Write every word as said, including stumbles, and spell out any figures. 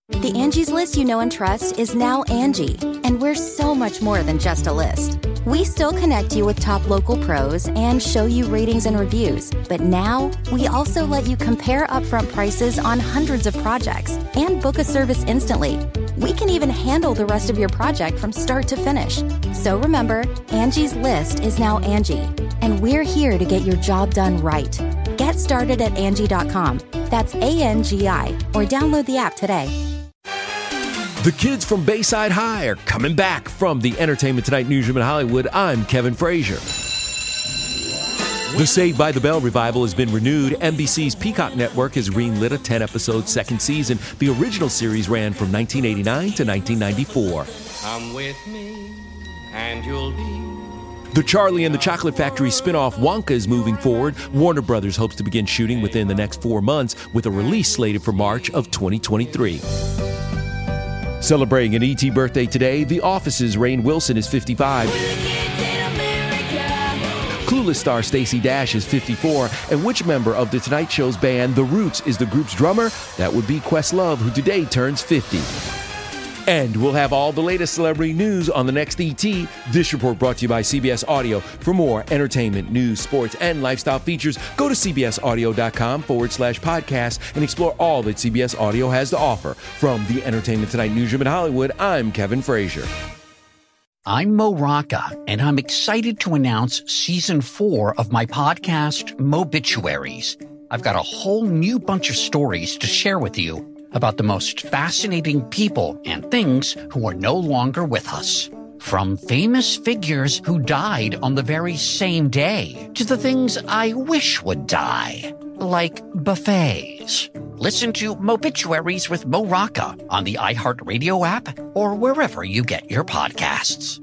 The Angie's List you know and trust is now Angie, and we're so much more than just a list. We still connect you with top local pros and show you ratings and reviews, but now we also let you compare upfront prices on hundreds of projects and book a service instantly. We can even handle the rest of your project from start to finish. So remember, Angie's List is now Angie, and we're here to get your job done right. Get started at Angie dot com. That's A N G I, or download the app today. The kids from Bayside High are coming back. From the Entertainment Tonight newsroom in Hollywood, I'm Kevin Frazier. The Saved by the Bell revival has been renewed. N B C's Peacock Network has greenlit a ten-episode second season. The original series ran from nineteen eighty-nine to nineteen ninety-four. Come with me, and you'll be... The Charlie and the Chocolate Factory spin-off Wonka is moving forward. Warner Brothers hopes to begin shooting within the next four months, with a release slated for March of twenty twenty-three. Celebrating an E T birthday today, The Office's Rainn Wilson is fifty-five. Clueless star Stacey Dash is fifty-four. And which member of The Tonight Show's band, The Roots, is the group's drummer? That would be Questlove, who today turns fifty. And we'll have all the latest celebrity news on the next E T. This report brought to you by C B S Audio. For more entertainment, news, sports, and lifestyle features, go to cbsaudio.com forward slash podcast and explore all that C B S Audio has to offer. From the Entertainment Tonight newsroom in Hollywood, I'm Kevin Frazier. I'm Mo Rocca, and I'm excited to announce season four of my podcast, Mobituaries. I've got a whole new bunch of stories to share with you about the most fascinating people and things who are no longer with us. From famous figures who died on the very same day to the things I wish would die, like buffets. Listen to Mobituaries with Mo Rocca on the iHeartRadio app or wherever you get your podcasts.